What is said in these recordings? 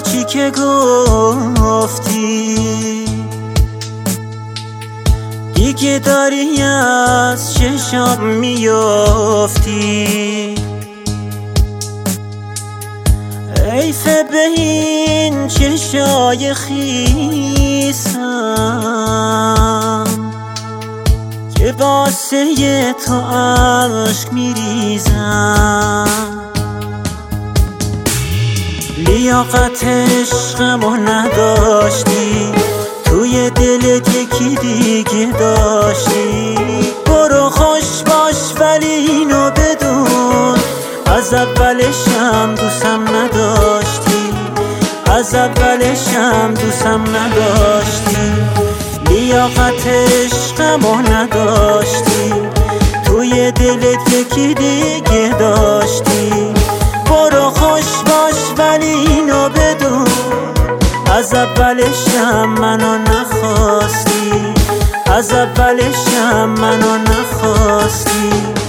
چی که گفتی دیگه داری از چشام میافتی. حیف به این چشای خیسم که واسه تو عشق میریزم. لیاقت عشقمو نداشتی، توی دلت یکی دیگه داشتی. برو خوش باش ولی اینو بدون از اولشم دوستم نداشتی، از اولشم دوستم نداشتی. لیاقت عشقمو نداشتی، توی دلت یکی دیگه داشتی. برو خوش باش ولی اینو بدون از اولشم منو نخواستی، از اولشم منو نخواستی.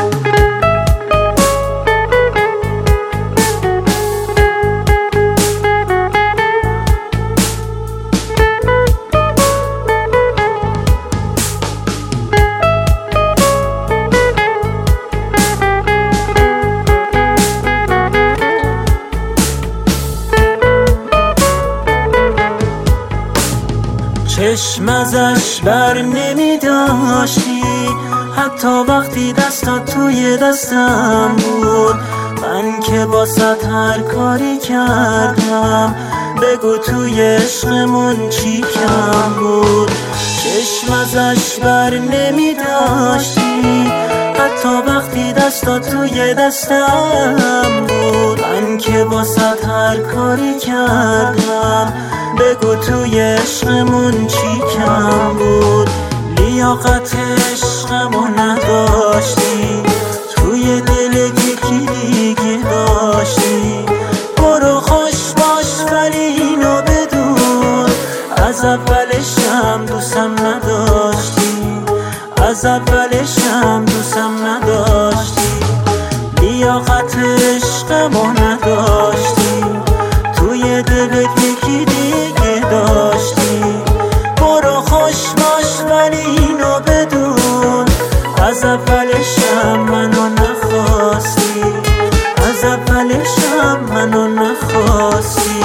چشم ازش بر نمی داشتی، حتی وقتی دستا توی دستم بود. من که باست هر کاری کردم، بگو توی عشقمون چی کم بود. چشم ازش بر نمی داشتی، حتی وقتی دستا توی دستم بود. من که باست هر کاری کردم، بگو توی عشقمون چی کم بود. لیاقت عشقمو نداشتی، توی دل یکی دیگه داشتی. برو خوش باش ولی اینو بدون از اولشم دوستم نداشتی، از اولشم دوستم نداشتی. لیاقت عشقمو نداشتی، توی دلت یکی دیگه داشتی. برو خوش باش ولی اینو بدون از اولشم منو نخواستی، از اولشم منو نخواستی.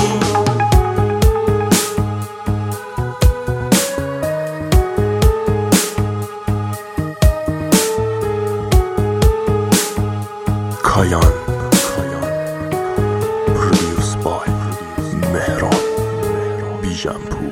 کایان پرودیوس بای مهران بیژنپور.